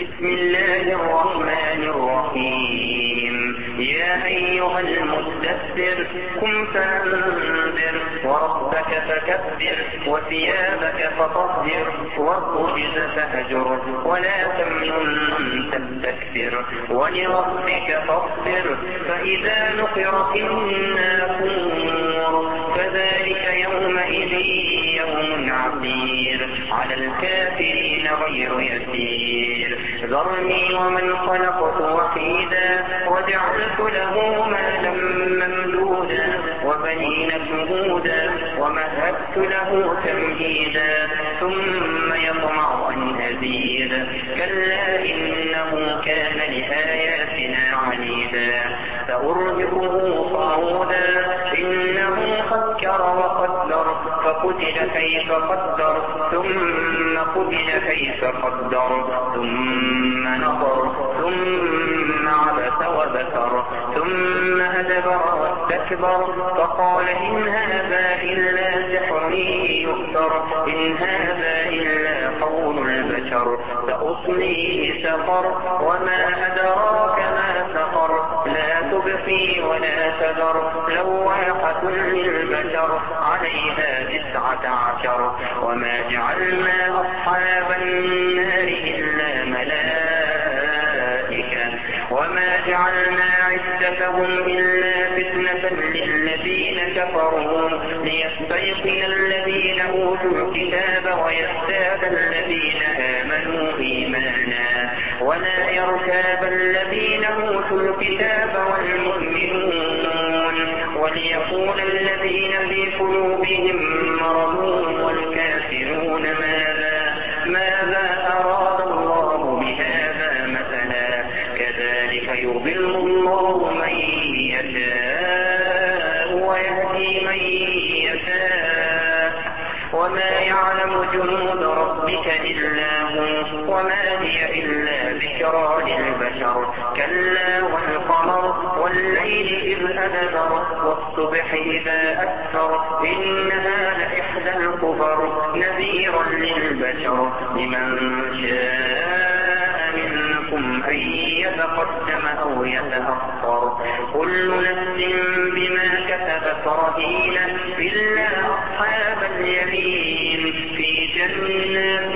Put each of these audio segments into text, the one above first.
بسم الله الرحمن الرحيم. يا أيها المدثر قم فأنذر وربك فكبر وثيابك فطهر والرجز فهجر ولا تمنن تستكثر ولربك فاصبر فإذا نقر في الناقور فذلك يومئذ يوم عسير على الكافرين غير يسير. ذرني ومن خلقت وحيدا وجعلت له مالا ممدودا وبنين شهودا ومهدت له تمهيدا ثم يطمع أن أزيد كلا إنه كان لآياتنا عنيدا سأرهقه صعودا إنه فكر وقدر فقتل كيف قدر ثم قتل كيف قدر ثم نظر ثم عبس وبكر ثم أدبر واستكبر فقال إن هذا إلا سحر يؤثر إن هذا إلا قول البشر سأصليه سقر وما أدراك ما سقر لا تبقي ولا تذر لواحة للبشر عليها 19 وما جعلنا أصحاب النار إلا ملائكة وما جعلنا عدتهم إلا فتنة للذين كفروا ليستيقن الذين أوتوا الكتاب ويزداد الذين آمنوا إيمانا ولا يرتاب الذين أوتوا الكتاب والمؤمنون وليقول الذين في قلوبهم مرض والكافرون ماذا أراد الله بهذا مثلا كذلك يضل الله من يشاء ويهدي من يشاء وما يعلم جنود ربك إلا هو وما هي إلا ذكرى للبشر كلا والقمر والليل إذ أدبر والصبح إذا أسفر إنها لإحدى الكفر نذيرا للبشر لمن شاء منكم أن يتقدم أو يتأخر كل نفس بما كسبت رهينة إلا أصحاب اليمين في جنات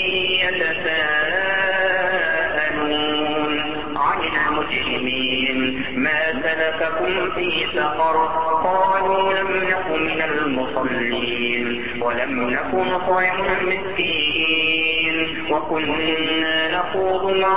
يتساءلون عن المجرمين ما سلككم في سقر قالوا لم نك من المصلين ولم نك نطعم المسكين وكنا نخوض مع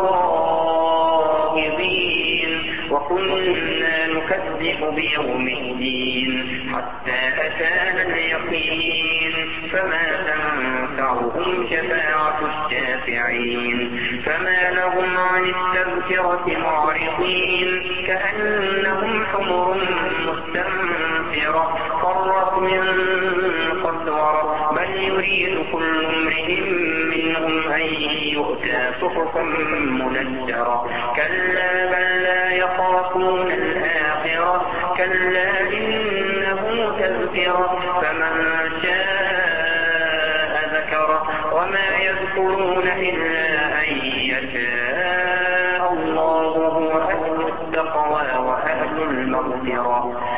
الخائضين وكنا نكذب بيوم الدين حتى أتانا اليقين فما تنفعهم شفاعة الشافعين فما لهم عن التذكرة معرضين كأنهم حمر مستنفرة فرت من قسورة بل يريد كل امرئ منهم أن يؤتى صحفا منشرة كلا بل لا يخافون الآخرة كلا إنه تذكرة فمن شاء ذكره وما يذكرون إلا أن يشاء الله هو أهل التقوى وأهل المغفرة